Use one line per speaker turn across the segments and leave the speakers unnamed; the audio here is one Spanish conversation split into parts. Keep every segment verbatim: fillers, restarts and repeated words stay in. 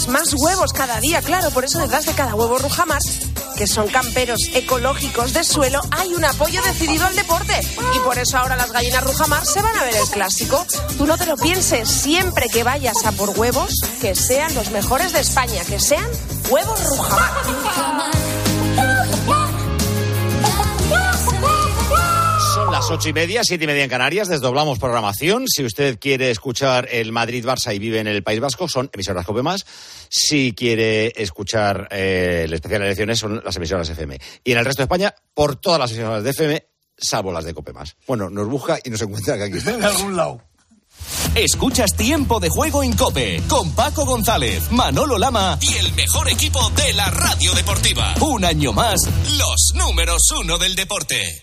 pones más huevos cada día, claro, por eso detrás de cada huevo Rujamar, que son camperos ecológicos de suelo, hay un apoyo decidido al deporte. Y por eso ahora las gallinas Rujamar se van a ver el clásico. Tú no te lo pienses, siempre que vayas a por huevos, que sean los mejores de España, que sean huevos Rujamar.
Son las ocho y media, siete y media en Canarias, desdoblamos programación. Si usted quiere escuchar el Madrid-Barça y vive en el País Vasco, son emisoras COPE más. Si quiere escuchar eh, el especial de elecciones, son las emisoras F M. Y en el resto de España, por todas las emisoras de F M, salvo las de COPE más. Bueno, nos busca y nos encuentra que aquí está.
En algún lado.
Escuchas Tiempo de Juego en COPE, con Paco González, Manolo Lama y el mejor equipo de la radio deportiva. Un año más, los números uno del deporte.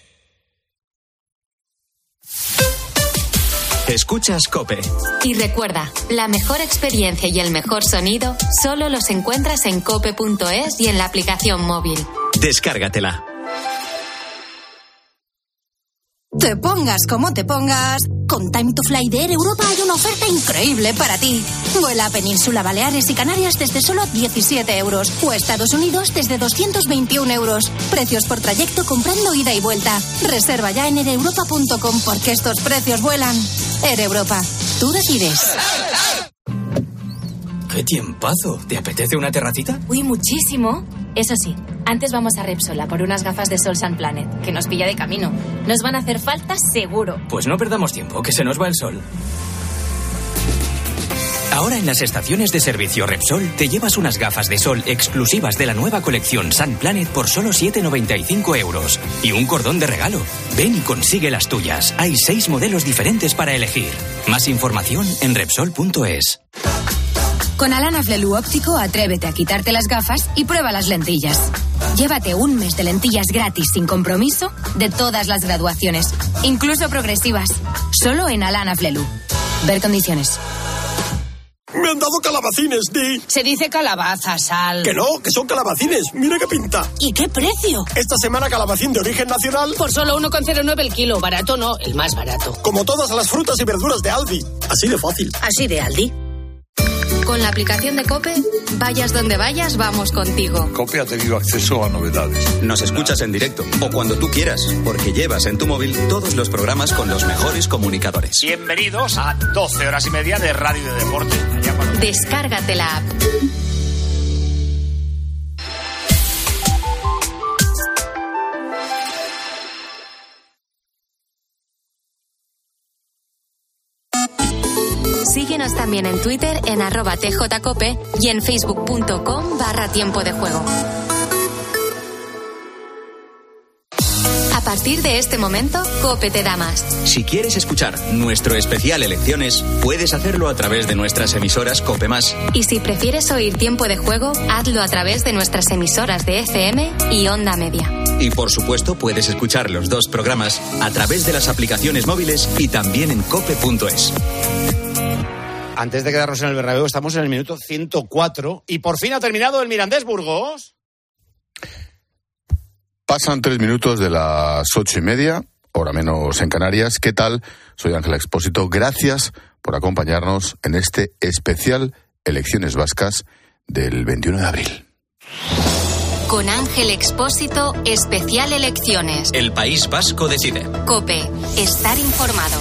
Escuchas COPE.
Y recuerda, la mejor experiencia y el mejor sonido solo los encuentras en cope punto es y en la aplicación móvil.
Descárgatela.
Te pongas como te pongas, con Time to Fly de Air Europa hay una oferta increíble para ti. Vuela a Península, Baleares y Canarias desde solo diecisiete euros o a Estados Unidos desde doscientos veintiún euros. Precios por trayecto comprando ida y vuelta. Reserva ya en air europa punto com porque estos precios vuelan. Air Europa, tú decides.
¡Qué tiempazo! ¿Te apetece una terracita?
Uy, muchísimo. Eso sí, antes vamos a Repsol a por unas gafas de sol Sun Planet, que nos pilla de camino. Nos van a hacer falta seguro.
Pues no perdamos tiempo, que se nos va el sol. Ahora en las estaciones de servicio Repsol te llevas unas gafas de sol exclusivas de la nueva colección Sun Planet por solo siete noventa y cinco euros. Y un cordón de regalo. Ven y consigue las tuyas. Hay seis modelos diferentes para elegir. Más información en Repsol punto es.
Con Alana Flelu Óptico, atrévete a quitarte las gafas y prueba las lentillas. Llévate un mes de lentillas gratis sin compromiso de todas las graduaciones, incluso progresivas. Solo en Alana Flelu. Ver condiciones.
Me han dado calabacines, Di.
Se dice calabaza, Sal.
Que no, que son calabacines. Mira qué pinta.
¿Y qué precio?
Esta semana calabacín de origen nacional.
Por solo uno coma cero nueve el kilo. Barato no, el más barato.
Como todas las frutas y verduras de Aldi. Así de fácil.
Así de Aldi.
Con la aplicación de COPE, vayas donde vayas, vamos contigo.
COPE ha tenido acceso a novedades.
Nos escuchas en directo o cuando tú quieras, porque llevas en tu móvil todos los programas con los mejores comunicadores.
Bienvenidos a doce horas y media de radio y de deporte.
Descárgate la app. Síguenos también en Twitter en arroba tjcope y en facebook punto com barra tiempo de juego. A partir de este momento, COPE te da más.
Si quieres escuchar nuestro especial Elecciones, puedes hacerlo a través de nuestras emisoras COPE más.
Y si prefieres oír tiempo de juego, hazlo a través de nuestras emisoras de F M y Onda Media.
Y por supuesto, puedes escuchar los dos programas a través de las aplicaciones móviles y también en cope punto es.
Antes de quedarnos en el Bernabéu, estamos en el minuto ciento cuatro y por fin ha terminado el Mirandés Burgos.
Pasan tres minutos de las ocho y media, hora menos en Canarias. ¿Qué tal? Soy Ángel Expósito. Gracias por acompañarnos en este especial Elecciones Vascas del veintiuno de abril.
Con Ángel Expósito, especial Elecciones.
El País Vasco decide.
COPE, estar informado.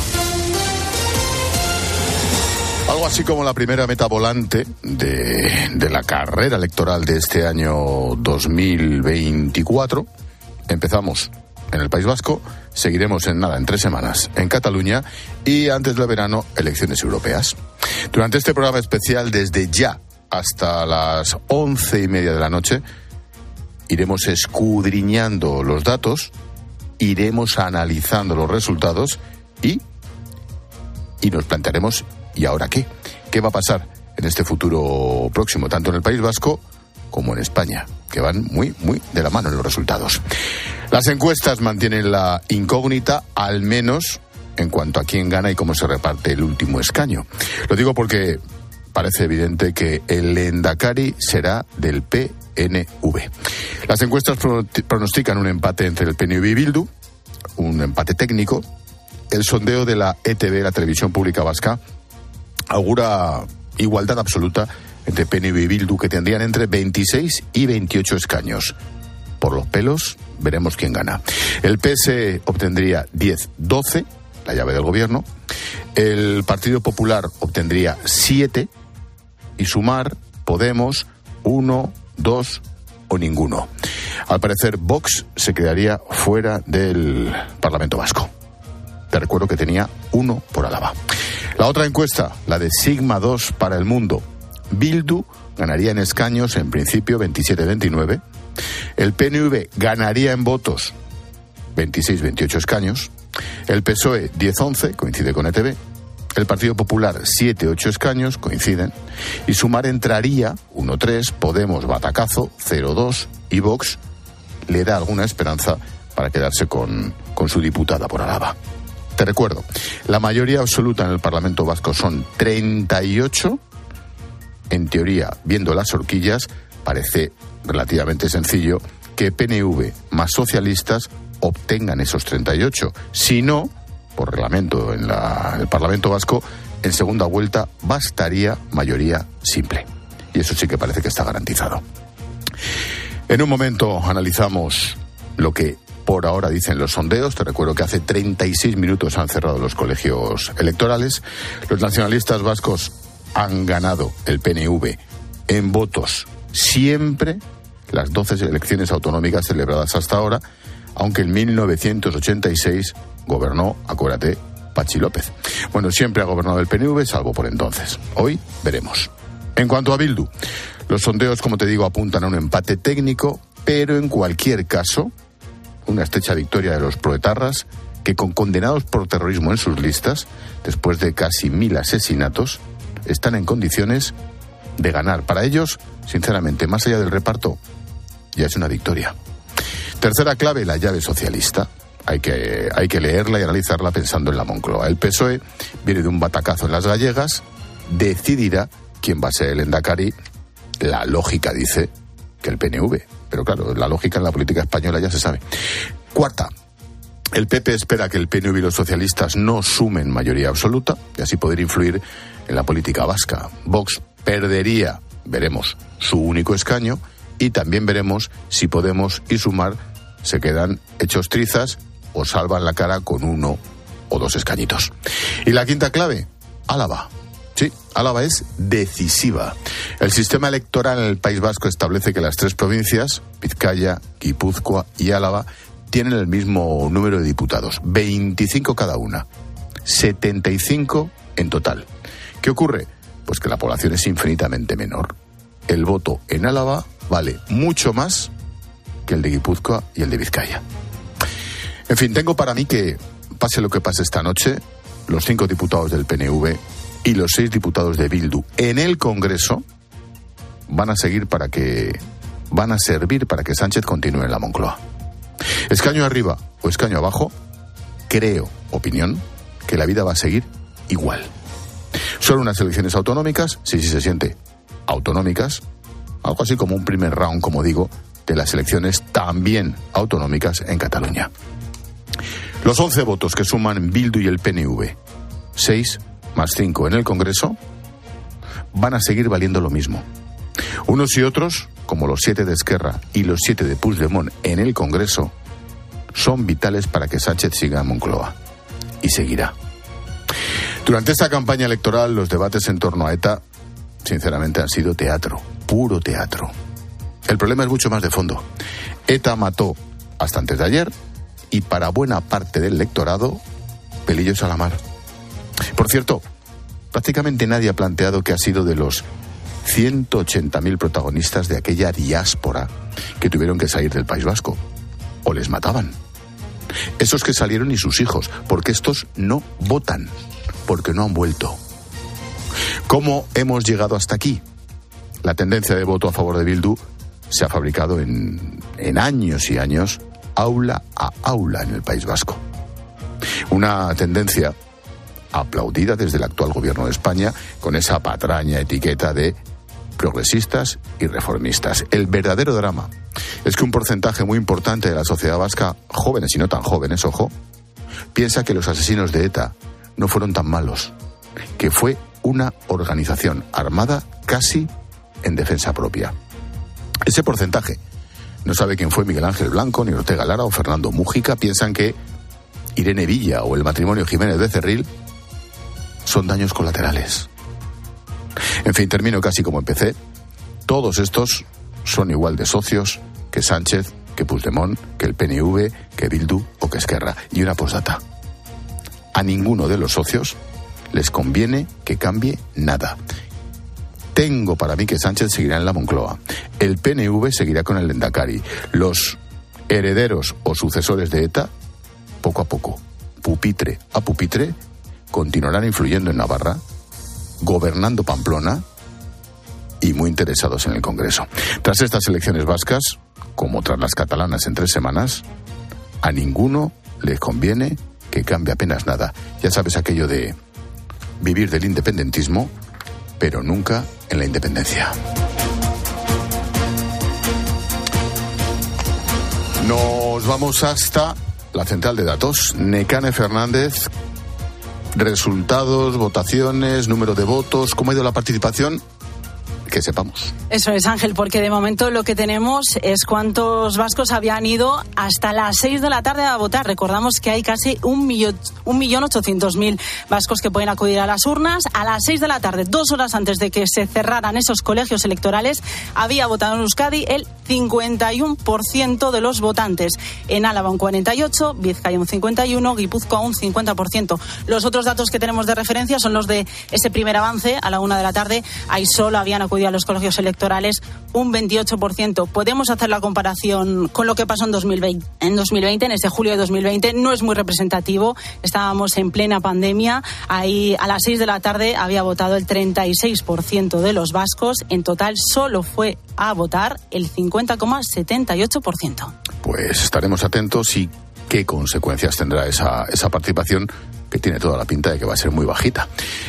Algo así como la primera meta volante de, de la carrera electoral de este año dos mil veinticuatro. Empezamos en el País Vasco, seguiremos en nada, en tres semanas, en Cataluña y antes del verano, elecciones europeas. Durante este programa especial, desde ya hasta las once y media de la noche, iremos escudriñando los datos, iremos analizando los resultados y, y nos plantearemos ¿y ahora qué? ¿Qué va a pasar en este futuro próximo, tanto en el País Vasco como en España, que van muy, muy de la mano en los resultados? Las encuestas mantienen la incógnita, al menos en cuanto a quién gana y cómo se reparte el último escaño. Lo digo porque parece evidente que el lehendakari será del P N V. Las encuestas pronostican un empate entre el P N V y Bildu, un empate técnico. El sondeo de la E T V, la Televisión Pública Vasca, augura igualdad absoluta entre P N V y Bildu, que tendrían entre veintiséis y veintiocho escaños. Por los pelos, veremos quién gana. El P S E obtendría diez doce, la llave del gobierno. El Partido Popular obtendría siete. Y Sumar, Podemos, uno, dos o ninguno. Al parecer, Vox se quedaría fuera del Parlamento Vasco. Te recuerdo que tenía uno por Álava. La otra encuesta, la de Sigma dos para El Mundo. Bildu ganaría en escaños, en principio, veintisiete veintinueve. El P N V ganaría en votos, veintiséis veintiocho escaños. El P S O E, diez once, coincide con E T B. El Partido Popular, siete ocho escaños, coinciden. Y Sumar entraría, uno tres, Podemos, batacazo, cero dos. Y Vox le da alguna esperanza para quedarse con, con su diputada por Álava. Te recuerdo, la mayoría absoluta en el Parlamento Vasco son treinta y ocho. En teoría, viendo las horquillas, parece relativamente sencillo que P N V más socialistas obtengan esos treinta y ocho. Si no, por reglamento en la, el Parlamento Vasco, en segunda vuelta bastaría mayoría simple. Y eso sí que parece que está garantizado. En un momento analizamos lo que por ahora dicen los sondeos. Te recuerdo que hace treinta y seis minutos han cerrado los colegios electorales. Los nacionalistas vascos han ganado el P N V en votos siempre las doce elecciones autonómicas celebradas hasta ahora, aunque en mil novecientos ochenta y seis gobernó, acuérdate, Patxi López. Bueno, siempre ha gobernado el P N V, salvo por entonces. Hoy veremos. En cuanto a Bildu, los sondeos, como te digo, apuntan a un empate técnico, pero en cualquier caso, una estrecha victoria de los proetarras, que con condenados por terrorismo en sus listas, después de casi mil asesinatos, están en condiciones de ganar. Para ellos, sinceramente, más allá del reparto, ya es una victoria. Tercera clave, la llave socialista. Hay que, hay que leerla y analizarla pensando en la Moncloa. El P S O E viene de un batacazo en las gallegas, decidirá quién va a ser el endacari. La lógica dice que el P N V, pero claro, la lógica en la política española ya se sabe. Cuarta, el P P espera que el P N V y los socialistas no sumen mayoría absoluta y así poder influir en la política vasca. Vox perdería, veremos, su único escaño y también veremos si Podemos y Sumar se quedan hechos trizas o salvan la cara con uno o dos escañitos. Y la quinta clave, Álava. Sí, Álava es decisiva. El sistema electoral en el País Vasco establece que las tres provincias, Vizcaya, Guipúzcoa y Álava, tienen el mismo número de diputados, veinticinco cada una, setenta y cinco en total. ¿Qué ocurre? Pues que la población es infinitamente menor. El voto en Álava vale mucho más que el de Guipúzcoa y el de Vizcaya. En fin, tengo para mí que, pase lo que pase esta noche, los cinco diputados del P N V y los seis diputados de Bildu en el Congreso van a seguir para que van a servir para que Sánchez continúe en la Moncloa. Escaño arriba o escaño abajo, creo, opinión, que la vida va a seguir igual. Solo unas elecciones autonómicas, sí, sí se siente, autonómicas, algo así como un primer round, como digo, de las elecciones también autonómicas en Cataluña. Los once votos que suman Bildu y el P N V, seis más cinco en el Congreso, van a seguir valiendo lo mismo. Unos y otros, como los siete de Esquerra y los siete de Puigdemont en el Congreso, son vitales para que Sánchez siga en Moncloa. Y seguirá. Durante esta campaña electoral, los debates en torno a ETA, sinceramente, han sido teatro, puro teatro. El problema es mucho más de fondo. ETA mató hasta antes de ayer y para buena parte del electorado, pelillos a la mar. Por cierto, prácticamente nadie ha planteado que ha sido de los ciento ochenta mil protagonistas de aquella diáspora que tuvieron que salir del País Vasco. O les mataban. Esos que salieron y sus hijos, porque estos no votan, porque no han vuelto. ¿Cómo hemos llegado hasta aquí? La tendencia de voto a favor de Bildu se ha fabricado en, en años y años, aula a aula en el País Vasco. Una tendencia aplaudida desde el actual gobierno de España con esa patraña etiqueta de progresistas y reformistas. El verdadero drama es que un porcentaje muy importante de la sociedad vasca, jóvenes y no tan jóvenes, ojo, piensa que los asesinos de ETA no fueron tan malos, que fue una organización armada casi en defensa propia. Ese porcentaje no sabe quién fue Miguel Ángel Blanco, ni Ortega Lara o Fernando Mújica. Piensan que Irene Villa o el matrimonio Jiménez Becerril son daños colaterales. En fin, termino casi como empecé. Todos estos son igual de socios que Sánchez, que Puigdemont, que el P N V, que Bildu o que Esquerra. Y una postdata. A ninguno de los socios les conviene que cambie nada. Tengo para mí que Sánchez seguirá en la Moncloa. El P N V seguirá con el Lehendakari. Los herederos o sucesores de ETA, poco a poco, pupitre a pupitre, continuarán influyendo en Navarra, gobernando Pamplona y muy interesados en el Congreso. Tras estas elecciones vascas, como tras las catalanas en tres semanas, a ninguno les conviene que cambie apenas nada. Ya sabes aquello de vivir del independentismo, pero nunca en la independencia. Nos vamos hasta la central de datos. Nekane Fernández, resultados, votaciones, número de votos, ¿cómo ha ido la participación? Que sepamos.
Eso es, Ángel, porque de momento lo que tenemos es cuántos vascos habían ido hasta las seis de la tarde a votar. Recordamos que hay casi un millón, un millón ochocientos mil vascos que pueden acudir a las urnas. A las seis de la tarde, dos horas antes de que se cerraran esos colegios electorales, había votado en Euskadi el cincuenta y uno por ciento de los votantes. En Álava un cuarenta y ocho por ciento, Vizcaya un cincuenta y uno por ciento, Guipúzcoa un cincuenta por ciento. Los otros datos que tenemos de referencia son los de ese primer avance a la una de la tarde. Ahí solo habían acudido a los colegios electorales un veintiocho por ciento. Podemos hacer la comparación con lo que pasó en dos mil veinte. En dos mil veinte, en ese julio de dos mil veinte, no es muy representativo. Estábamos en plena pandemia. Ahí a las seis de la tarde había votado el treinta y seis por ciento de los vascos. En total solo fue a votar el cincuenta coma setenta y ocho por ciento.
Pues estaremos atentos y qué consecuencias tendrá esa, esa participación, que tiene toda la pinta de que va a ser muy bajita.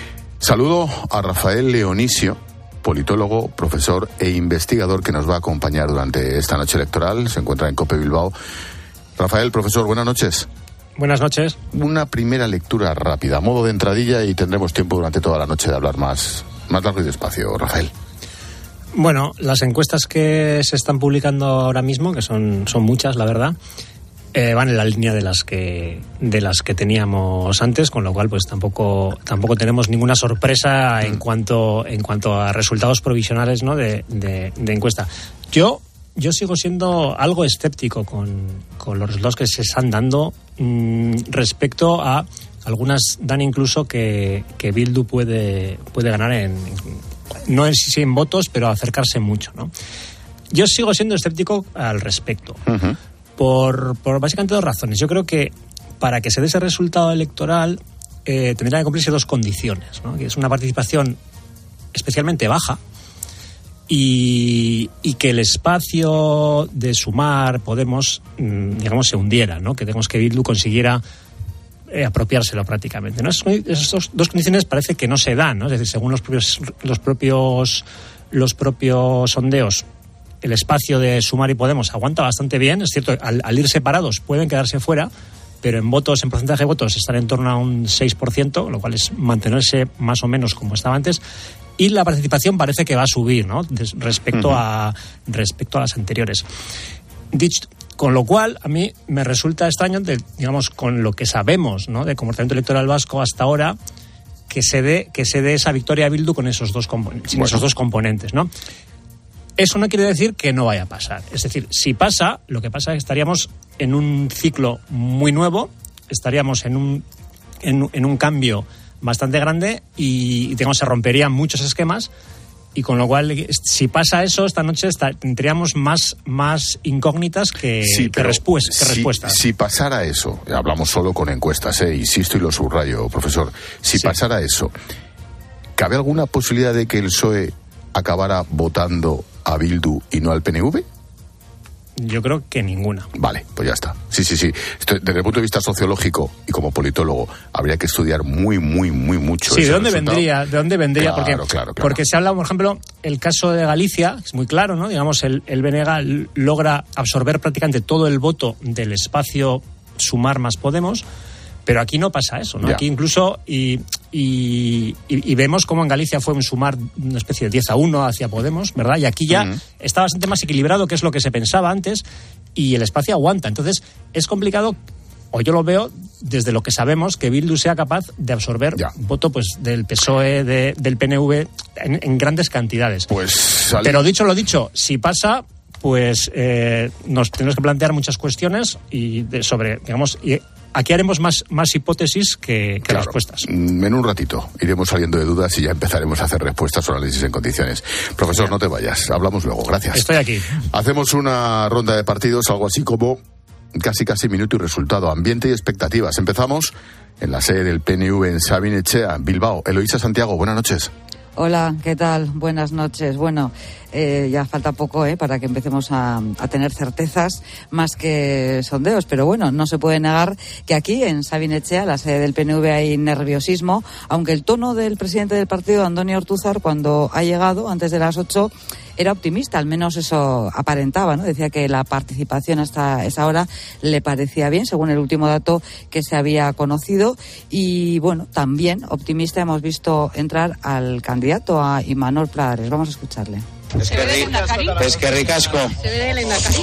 Saludo a Rafael Leonisio, politólogo, profesor e investigador, que nos va a acompañar durante esta noche electoral. Se encuentra en COPE Bilbao. Rafael, profesor, buenas noches.
Buenas noches.
Una primera lectura rápida, a modo de entradilla, y tendremos tiempo durante toda la noche de hablar más, más largo y despacio. Rafael.
Bueno, las encuestas que se están publicando ahora mismo, que son, son muchas, la verdad, Eh, van en la línea de las que de las que teníamos antes, con lo cual pues tampoco tampoco tenemos ninguna sorpresa en cuanto en cuanto a resultados provisionales, ¿no? de, de, de encuesta. Yo yo sigo siendo algo escéptico con, con los resultados que se están dando mmm, respecto a algunas dan incluso que, que Bildu puede puede ganar en no en sí en votos, pero acercarse mucho, ¿no? Yo sigo siendo escéptico al respecto. Uh-huh. Por, por básicamente dos razones. Yo creo que para que se dé ese resultado electoral eh, tendrían que cumplirse dos condiciones, ¿no? Que es una participación especialmente baja y, y que el espacio de Sumar, Podemos, digamos, se hundiera, ¿no? Que digamos que Bildu consiguiera eh, apropiárselo prácticamente, ¿no? Esas, esas dos condiciones parece que no se dan, ¿no? Es decir, según los propios los propios los propios sondeos, el espacio de Sumar y Podemos aguanta bastante bien. Es cierto, al, al ir separados pueden quedarse fuera, pero en votos, en porcentaje de votos, están en torno a un seis por ciento, lo cual es mantenerse más o menos como estaba antes. Y la participación parece que va a subir, ¿no? Des, respecto, uh-huh. a, respecto a las anteriores. Dicho, con lo cual, a mí me resulta extraño, de, digamos, con lo que sabemos, ¿no? De comportamiento electoral vasco hasta ahora, que se dé, que se dé esa victoria a Bildu con esos dos, compo- sin bueno. esos dos componentes, ¿no? Eso no quiere decir que no vaya a pasar. Es decir, si pasa, lo que pasa es que estaríamos en un ciclo muy nuevo, estaríamos en un, en, en un cambio bastante grande y, y digamos, se romperían muchos esquemas, y con lo cual, si pasa eso, esta noche está, tendríamos más, más incógnitas que,
sí,
que, respues, que
si,
respuestas.
Si pasara eso, hablamos solo con encuestas, ¿eh? Insisto y lo subrayo, profesor, si sí. pasara eso, ¿cabe alguna posibilidad de que el P S O E acabara votando a Bildu y no al P N V?
Yo creo que ninguna.
Vale, pues ya está. Sí, sí, sí. Esto, desde el punto de vista sociológico y como politólogo, habría que estudiar muy, muy, muy mucho.
Sí,
ese
¿de dónde
resultado.
vendría? ¿De dónde vendría?
Claro,
porque,
claro, claro.
porque se habla, por ejemplo, el caso de Galicia, es muy claro, ¿no? Digamos, el, el B N G logra absorber prácticamente todo el voto del espacio Sumar más Podemos, Pero aquí no pasa eso, ¿no?
Ya.
Aquí incluso, y, y, y, y vemos cómo en Galicia fue un sumar una especie de diez a uno hacia Podemos, ¿verdad? Y aquí ya uh-huh. está bastante más equilibrado, que es lo que se pensaba antes, y el espacio aguanta. Entonces, es complicado, o yo lo veo desde lo que sabemos, que Bildu sea capaz de absorber ya. voto pues del P S O E, de, del P N V, en, en grandes cantidades.
Pues sale...
Pero dicho lo dicho, si pasa, pues eh, nos tenemos que plantear muchas cuestiones y de, sobre, digamos... Y, aquí haremos más, más hipótesis que, que claro, respuestas.
En un ratito iremos saliendo de dudas y ya empezaremos a hacer respuestas o análisis en condiciones. Profesor, no te vayas. Hablamos luego. Gracias.
Estoy aquí.
Hacemos una ronda de partidos, algo así como casi casi minuto y resultado. Ambiente y expectativas. Empezamos en la sede del P N V en Sabin Etxea, Bilbao. Eloísa Santiago, buenas noches.
Hola, ¿qué tal? Buenas noches. Bueno, eh, ya falta poco eh, para que empecemos a, a tener certezas más que sondeos, pero bueno, no se puede negar que aquí en Sabin Etxea, la sede del P N V, hay nerviosismo, aunque el tono del presidente del partido, Andoni Ortuzar, cuando ha llegado antes de las ocho, era optimista, al menos eso aparentaba, ¿no? Decía que la participación hasta esa hora le parecía bien, según el último dato que se había conocido. Y bueno, también optimista hemos visto entrar al candidato, a Imanol Pradares. Vamos a escucharle.
Es que, es que ricasco.
¿Se ve el Lehendakari?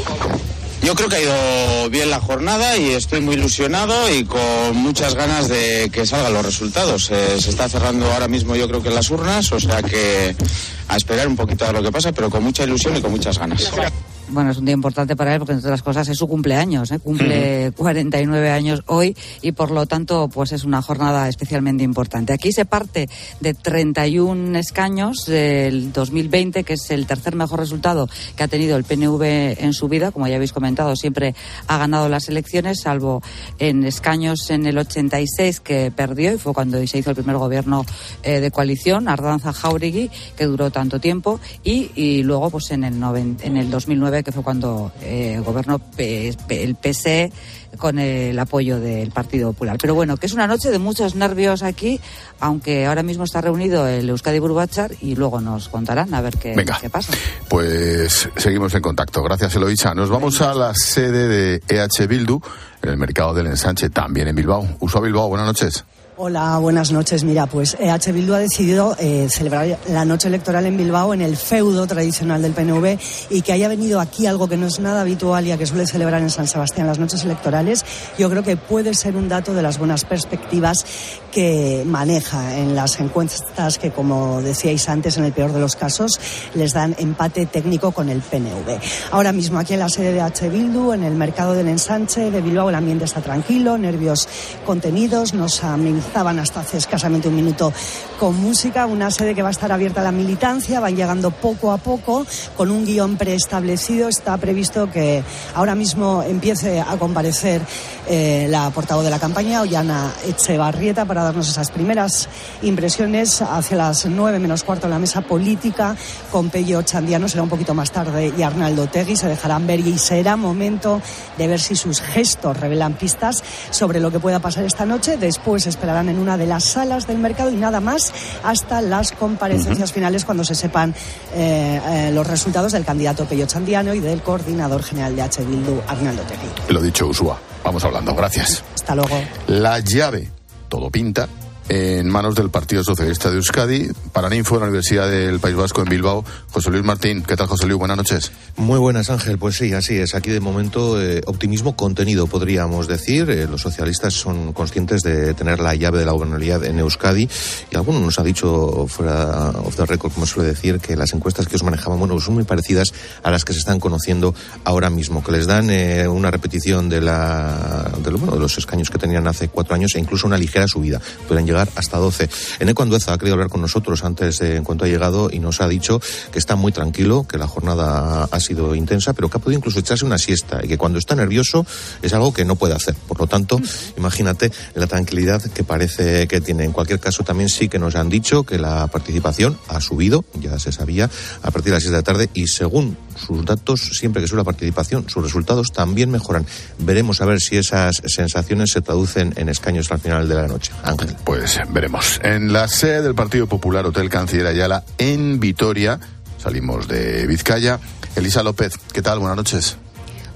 Yo creo que ha ido bien la jornada y estoy muy ilusionado y con muchas ganas de que salgan los resultados. Eh, se está cerrando ahora mismo, yo creo que en las urnas, o sea que a esperar un poquito a lo que pasa, pero con mucha ilusión y con muchas ganas.
Bueno, es un día importante para él porque, entre otras cosas, es su cumpleaños, ¿eh? Cumple uh-huh. cuarenta y nueve años hoy y, por lo tanto, pues es una jornada especialmente importante. Aquí se parte de treinta y uno escaños del dos mil veinte, que es el tercer mejor resultado que ha tenido el P N V en su vida. Como ya habéis comentado, siempre ha ganado las elecciones, salvo en escaños en el ochenta y seis, que perdió, y fue cuando se hizo el primer gobierno eh, de coalición, Ardanza Jáuregui, que duró tanto tiempo, y, y luego pues en el, noventa, en el dos mil nueve, que fue cuando eh, gobernó P- P- el P S E con el apoyo del Partido Popular. Pero bueno, que es una noche de muchos nervios aquí, aunque ahora mismo está reunido el Euskadi Buru Batzar y luego nos contarán a ver qué,
Venga,
qué pasa.
Pues seguimos en contacto. Gracias, Eloísa. Nos vamos a la sede de E H Bildu, en el mercado del Ensanche, también en Bilbao. Uso Bilbao, buenas noches.
Hola, buenas noches. Mira, pues E H Bildu ha decidido eh, celebrar la noche electoral en Bilbao, en el feudo tradicional del P N V, y que haya venido aquí algo que no es nada habitual y a que suele celebrar en San Sebastián las noches electorales. Yo creo que puede ser un dato de las buenas perspectivas que maneja en las encuestas que, como decíais antes, en el peor de los casos, les dan empate técnico con el P N V. Ahora mismo aquí en la sede de E H Bildu, en el mercado del Ensanche de Bilbao, el ambiente está tranquilo, nervios contenidos, nos amenizaban hasta hace escasamente un minuto con música, una sede que va a estar abierta a la militancia, van llegando poco a poco con un guión preestablecido. Está previsto que ahora mismo empiece a comparecer eh, la portavoz de la campaña, Ollana Etxebarrieta, para darnos esas primeras impresiones. Hacia las nueve menos cuarto en la mesa política con Pello Chandiano, será un poquito más tarde, y Arnaldo Otegi se dejarán ver, y será momento de ver si sus gestos revelan pistas sobre lo que pueda pasar esta noche. Después esperarán en una de las salas del mercado y nada más hasta las comparecencias uh-huh. finales, cuando se sepan eh, eh, los resultados del candidato Pello Chandiano y del coordinador general de H. Bildu, Arnaldo Otegi.
Lo dicho, Usua. Vamos hablando. Gracias.
Hasta luego.
La llave, todo pinta, en manos del Partido Socialista de Euskadi. Paraninfo, de la Universidad del País Vasco en Bilbao. José Luis Martín, ¿qué tal, José Luis? Buenas noches.
Muy buenas, Ángel. Pues sí, así es. Aquí de momento eh, optimismo contenido, podríamos decir. Eh, los socialistas son conscientes de tener la llave de la gobernabilidad en Euskadi, y alguno nos ha dicho, fuera of the record, como suele decir, que las encuestas que os manejaban, bueno, son muy parecidas a las que se están conociendo ahora mismo, que les dan eh, una repetición de la de, lo, bueno, de los escaños que tenían hace cuatro años, e incluso una ligera subida. Pueden llegar hasta doce. Eneco Andueza ha querido hablar con nosotros antes de, en cuanto ha llegado, y nos ha dicho que está muy tranquilo, que la jornada ha sido intensa, pero que ha podido incluso echarse una siesta, y que cuando está nervioso es algo que no puede hacer. Por lo tanto, imagínate la tranquilidad que parece que tiene. En cualquier caso, también sí que nos han dicho que la participación ha subido, ya se sabía, a partir de las seis de la tarde, y según sus datos, siempre que sube la participación, sus resultados también mejoran. Veremos a ver si esas sensaciones se traducen en escaños al final de la noche. Ángel.
Pues veremos. En la sede del Partido Popular, Hotel Canciller Ayala, en Vitoria, salimos de Vizcaya. Elisa López, ¿qué tal? Buenas noches.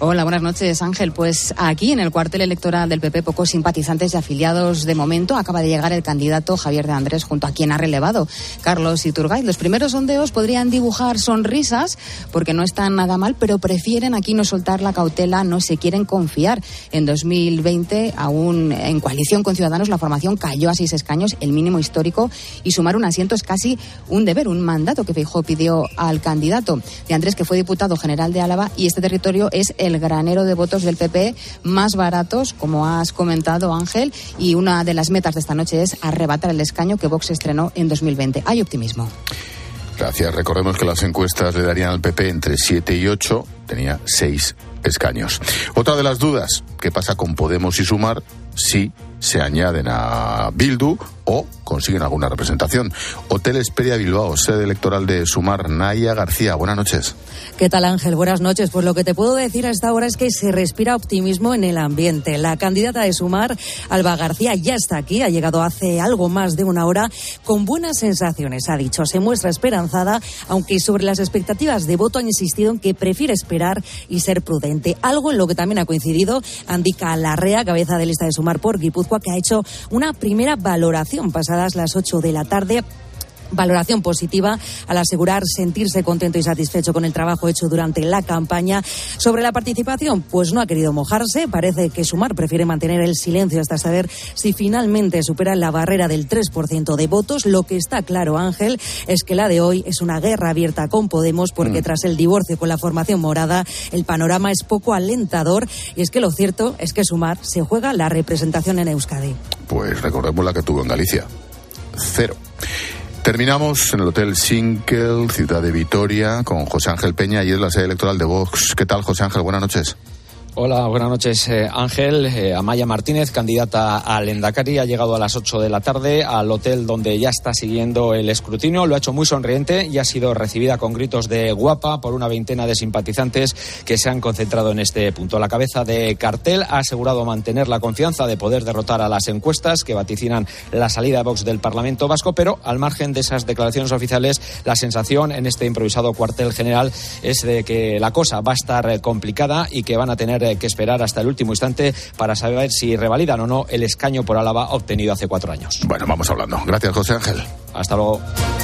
Hola, buenas noches, Ángel. Pues aquí en el cuartel electoral del P P, pocos simpatizantes y afiliados de momento. Acaba de llegar el candidato Javier de Andrés junto a quien ha relevado Carlos Iturgaiz. Los primeros sondeos podrían dibujar sonrisas porque no están nada mal, pero prefieren aquí no soltar la cautela, no se quieren confiar. En dos mil veinte, aún en coalición con Ciudadanos, la formación cayó a seis escaños, el mínimo histórico, y sumar un asiento es casi un deber, un mandato que Feijóo pidió al candidato de Andrés, que fue diputado general de Álava, y este territorio es el granero de votos del P P más baratos, como has comentado, Ángel, y una de las metas de esta noche es arrebatar el escaño que Vox estrenó en dos mil veinte. Hay optimismo.
Gracias. Recordemos que las encuestas le darían al P P entre siete y ocho, tenía seis escaños. Otra de las dudas, ¿qué pasa con Podemos y Sumar si se añaden a Bildu o consiguen alguna representación? Hotel Hesperia Bilbao, sede electoral de Sumar. Naya García, buenas noches.
¿Qué tal, Ángel? Buenas noches. Pues lo que te puedo decir a esta hora es que se respira optimismo en el ambiente. La candidata de Sumar, Alba García, ya está aquí, ha llegado hace algo más de una hora con buenas sensaciones, ha dicho. Se muestra esperanzada, aunque sobre las expectativas de voto han insistido en que prefiere esperar y ser prudente. Algo en lo que también ha coincidido Andika Larrea, cabeza de lista de Sumar por Guipúzcoa, que ha hecho una primera valoración pasadas las ocho de la tarde. Valoración positiva al asegurar sentirse contento y satisfecho con el trabajo hecho durante la campaña. Sobre la participación, pues no ha querido mojarse. Parece que Sumar prefiere mantener el silencio hasta saber si finalmente supera la barrera del tres por ciento de votos. Lo que está claro, Ángel, es que la de hoy es una guerra abierta con Podemos, porque mm. tras el divorcio con la formación morada, el panorama es poco alentador. Y es que lo cierto es que Sumar se juega la representación en Euskadi.
Pues recordemos la que tuvo en Galicia. Cero. Terminamos en el Hotel Sinkel, ciudad de Vitoria, con José Ángel Peña, y es la sede electoral de Vox. ¿Qué tal, José Ángel? Buenas noches.
Hola, buenas noches, eh, Ángel. Eh, Amaya Martínez, candidata al Endacari, ha llegado a las ocho de la tarde al hotel donde ya está siguiendo el escrutinio. Lo ha hecho muy sonriente y ha sido recibida con gritos de guapa por una veintena de simpatizantes que se han concentrado en este punto. La cabeza de cartel ha asegurado mantener la confianza de poder derrotar a las encuestas que vaticinan la salida de Vox del Parlamento Vasco, pero al margen de esas declaraciones oficiales, la sensación en este improvisado cuartel general es de que la cosa va a estar complicada y que van a tener que esperar hasta el último instante para saber si revalidan o no el escaño por Álava obtenido hace cuatro años.
Bueno, vamos hablando. Gracias, José Ángel.
Hasta luego.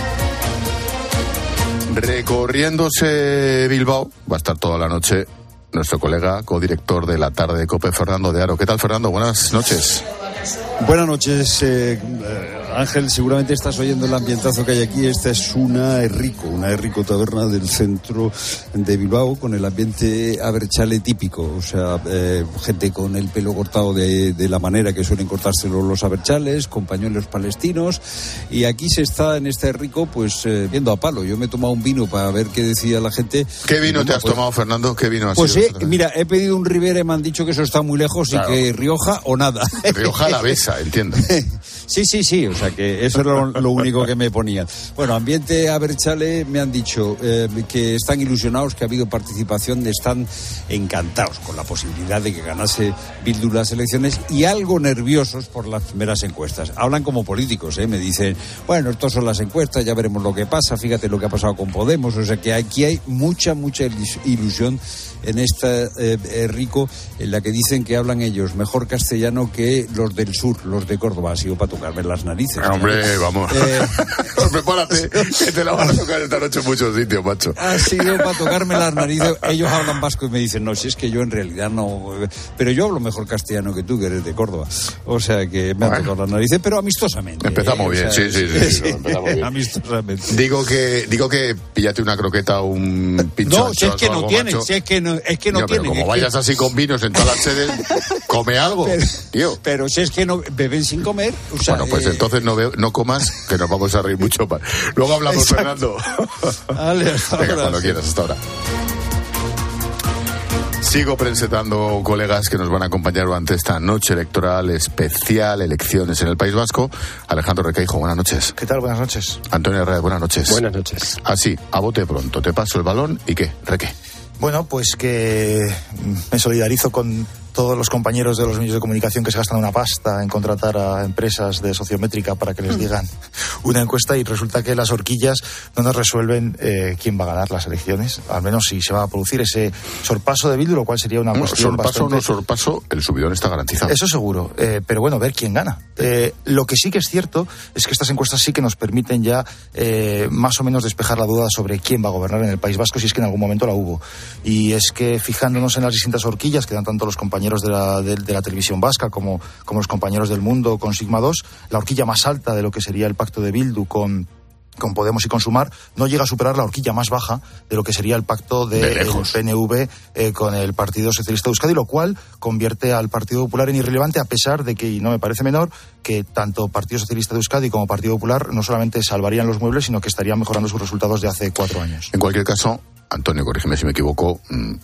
Recorriéndose Bilbao, va a estar toda la noche nuestro colega, codirector de La Tarde de COPE, Fernando de Aro. ¿Qué tal, Fernando? Buenas noches.
Buenas noches, eh, Ángel. Seguramente estás oyendo el ambientazo que hay aquí. Esta es una Errico, una Errico taberna del centro de Bilbao, con el ambiente abertzale típico. O sea, eh, gente con el pelo cortado de, de la manera que suelen cortárselo los abertzales, con pañuelos palestinos. Y aquí se está, en esta Errico, pues eh, viendo a palo. Yo me he tomado un vino para ver qué decía la gente.
¿Qué vino
bueno,
te has
pues,
tomado, Fernando? ¿Qué vino has
Pues
sido?
eh, mira, he pedido un Ribera y me han dicho que eso está muy lejos, claro, y que Rioja o nada.
Rioja la besa, entiendo.
Sí, sí, sí, o sea que eso es lo, lo único que me ponían. Bueno, ambiente abertzale, me han dicho eh, que están ilusionados, que ha habido participación, están encantados con la posibilidad de que ganase Bildu las elecciones y algo nerviosos por las primeras encuestas. Hablan como políticos, ¿eh? Me dicen, bueno, estas son las encuestas, ya veremos lo que pasa, fíjate lo que ha pasado con Podemos, o sea que aquí hay mucha, mucha ilusión en esta eh, Rico, en la que dicen que hablan ellos mejor castellano que los del sur, los de Córdoba. Ha sido para tocarme las narices.
Ah, hombre, ¿no? Vamos. Eh... Prepárate, que te la van a tocar esta noche en muchos sitios, macho.
Ha sido para tocarme las narices. Ellos hablan vasco y me dicen, no, si es que yo en realidad no... Pero yo hablo mejor castellano que tú, que eres de Córdoba. O sea que me han bueno. tocado las narices, pero amistosamente.
Empezamos
eh,
bien,
o sea,
sí, sí, sí. sí,
sí,
sí empezamos bien.
Amistosamente.
Digo que, digo que píllate una croqueta o un pincho.
No, si es que no tienen, si es que no, es que no
Tío,
tienen.
Pero como vayas que... así con vinos en todas las sedes, come algo,
pero,
tío.
Pero si es que no beben sin comer. O sea,
bueno, pues eh... entonces no, ve, no comas, que nos vamos a reír mucho más. Luego hablamos, Exacto. Fernando.
Vale, hasta
Venga,
ahora,
cuando
sí.
quieras, hasta ahora. Sigo presentando colegas que nos van a acompañar durante esta noche electoral especial, elecciones en el País Vasco. Alejandro Requeijo, buenas noches.
¿Qué tal? Buenas noches.
Antonio Herrera, buenas noches.
Buenas noches.
Así, a bote pronto, te paso el balón y ¿qué? ¿Reque?
Bueno, pues que me solidarizo con
todos los compañeros de los medios de comunicación que se gastan una pasta en contratar a empresas de sociométrica para que les digan una encuesta, y resulta que las horquillas no nos resuelven eh, quién va a ganar las elecciones, al menos si se va a producir ese sorpaso de Bildu, lo cual sería una
no,
cuestión
sorpaso
bastante...
no sorpaso, el subidón está garantizado.
Eso seguro, eh, pero bueno, ver quién gana. Eh, lo que sí que es cierto es que estas encuestas sí que nos permiten ya eh, más o menos despejar la duda sobre quién va a gobernar en el País Vasco, si es que en algún momento la hubo. Y es que fijándonos en las distintas horquillas que dan tanto los compañeros de la, de, de la televisión vasca como, como los compañeros del Mundo con Sigma dos, la horquilla más alta de lo que sería el pacto de Bildu con con Podemos y con Sumar no llega a superar la horquilla más baja de lo que sería el pacto del de P N V eh, con el Partido Socialista de Euskadi, lo cual convierte al Partido Popular en irrelevante, a pesar de que, y no me parece menor, que tanto Partido Socialista de Euskadi como Partido Popular no solamente salvarían los muebles, sino que estarían mejorando sus resultados de hace cuatro años.
En cualquier caso, Antonio, corrígeme si me equivoco,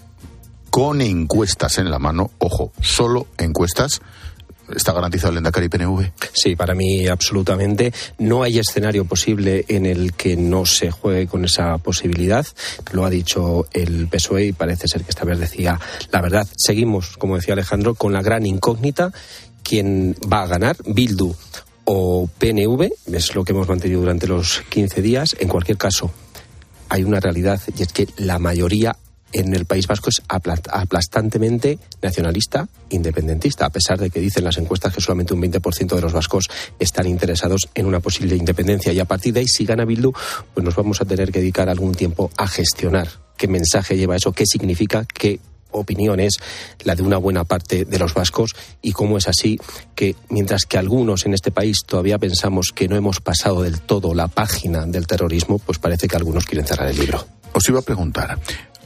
con encuestas en la mano, ojo, solo encuestas, ¿está garantizado el Lehendakari P N V?
Sí, para mí absolutamente. No hay escenario posible en el que no se juegue con esa posibilidad. Lo ha dicho el P S O E y parece ser que esta vez decía la verdad. Seguimos, como decía Alejandro, con la gran incógnita. ¿Quién va a ganar? ¿Bildu o P N V? Es lo que hemos mantenido durante los quince días. En cualquier caso, hay una realidad, y es que la mayoría en el País Vasco es aplastantemente nacionalista, independentista, a pesar de que dicen las encuestas que solamente un veinte por ciento de los vascos están interesados en una posible independencia. Y a partir de ahí, si gana Bildu, pues nos vamos a tener que dedicar algún tiempo a gestionar qué mensaje lleva eso, qué significa, qué opinión es la de una buena parte de los vascos, y cómo es así que mientras que algunos en este país todavía pensamos que no hemos pasado del todo la página del terrorismo, pues parece que algunos quieren cerrar el libro.
Os iba a preguntar,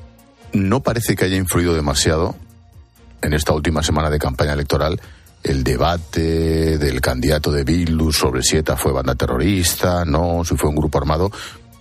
¿no parece que haya influido demasiado en esta última semana de campaña electoral el debate del candidato de Bildu sobre si ETA fue banda terrorista, no, si fue un grupo armado?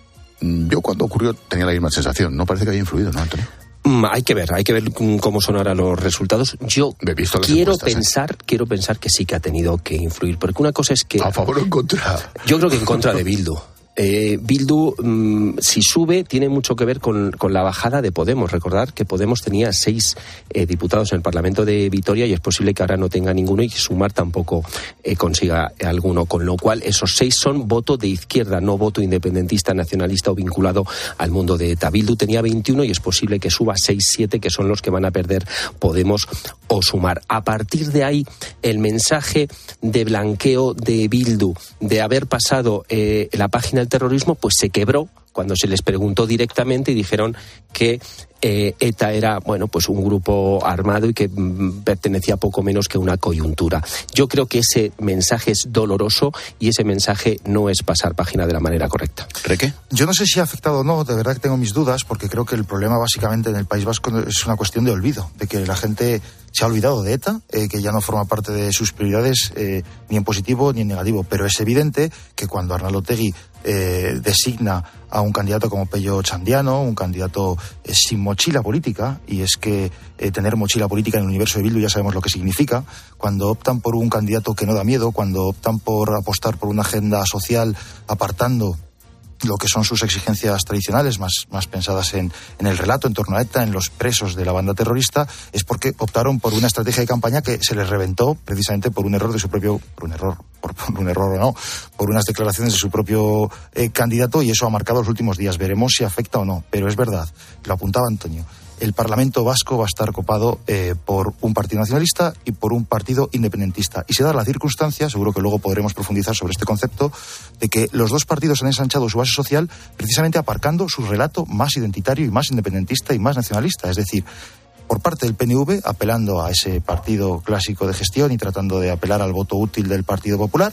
Yo cuando ocurrió tenía la misma sensación. ¿No parece que haya influido, no, Antonio?
Mm, hay que ver, hay que ver cómo son ahora los resultados. Yo quiero pensar, ¿eh? quiero pensar que sí que ha tenido que influir, porque una cosa es que...
¿A favor o en contra?
Yo creo que en contra de Bildu. Eh, Bildu, mmm, si sube, tiene mucho que ver con, con la bajada de Podemos. Recordar que Podemos tenía seis eh, diputados en el Parlamento de Vitoria, y es posible que ahora no tenga ninguno y que Sumar tampoco eh, consiga alguno. Con lo cual, esos seis son voto de izquierda, no voto independentista, nacionalista o vinculado al mundo de ETA. Bildu tenía veintiuno y es posible que suba seis, siete, que son los que van a perder Podemos o Sumar. A partir de ahí, el mensaje de blanqueo de Bildu, de haber pasado eh, la página del terrorismo, pues se quebró cuando se les preguntó directamente y dijeron que eh, ETA era, bueno, pues un grupo armado y que mm, pertenecía poco menos que a una coyuntura. Yo creo que ese mensaje es doloroso y ese mensaje no es pasar página de la manera correcta.
¿Reque?
Yo no sé si ha afectado o no, de verdad que tengo mis dudas, porque creo que el problema básicamente en el País Vasco es una cuestión de olvido, de que la gente se ha olvidado de ETA, eh, que ya no forma parte de sus prioridades eh, ni en positivo ni en negativo, pero es evidente que cuando Arnaldo Otegi eh, designa a un candidato como Pello Chandiano, un candidato eh, sin mochila política, y es que eh, tener mochila política en el universo de Bildu ya sabemos lo que significa, cuando optan por un candidato que no da miedo, cuando optan por apostar por una agenda social apartando lo que son sus exigencias tradicionales, más, más pensadas en, en el relato en torno a ETA, en los presos de la banda terrorista, es porque optaron por una estrategia de campaña que se les reventó precisamente por un error de su propio, por un error, por, por un error o no, por unas declaraciones de su propio eh, candidato, y eso ha marcado los últimos días. Veremos si afecta o no, pero es verdad, lo apuntaba Antonio. El Parlamento vasco va a estar copado eh, por un partido nacionalista y por un partido independentista. Y se da la circunstancia, seguro que luego podremos profundizar sobre este concepto, de que los dos partidos han ensanchado su base social precisamente aparcando su relato más identitario y más independentista y más nacionalista. Es decir, por parte del P N V, apelando a ese partido clásico de gestión y tratando de apelar al voto útil del Partido Popular,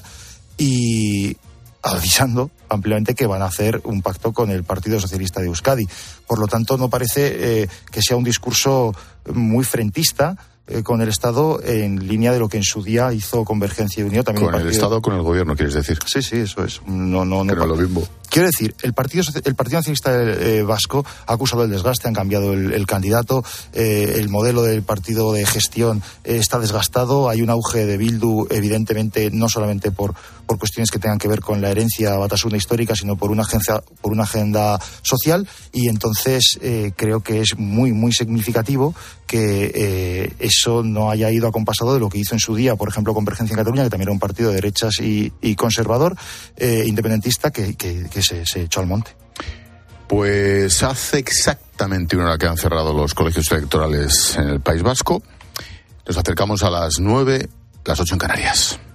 y avisando ampliamente que van a hacer un pacto con el Partido Socialista de Euskadi. Por lo tanto, no parece eh, que sea un discurso muy frentista eh, con el Estado, en línea de lo que en su día hizo Convergencia y Unión. También
¿Con el,
el
Estado o con el Gobierno, quieres decir?
Sí, sí, eso es. No, no, no,
que no es lo mismo.
Quiero decir, el Partido, el Partido Nacionalista eh, Vasco ha acusado el desgaste, han cambiado el, el candidato, eh, el modelo del partido de gestión eh, está desgastado, hay un auge de Bildu, evidentemente, no solamente por, por cuestiones que tengan que ver con la herencia batasuna histórica, sino por una agenda, por una agenda social, y entonces eh, creo que es muy, muy significativo que eh, es eso no haya ido acompasado de lo que hizo en su día, por ejemplo, Convergencia en Cataluña, que también era un partido de derechas y, y conservador, eh, independentista, que, que, que se, se echó al monte.
Pues hace exactamente una hora que han cerrado los colegios electorales en el País Vasco. Nos acercamos a las nueve, las ocho en Canarias.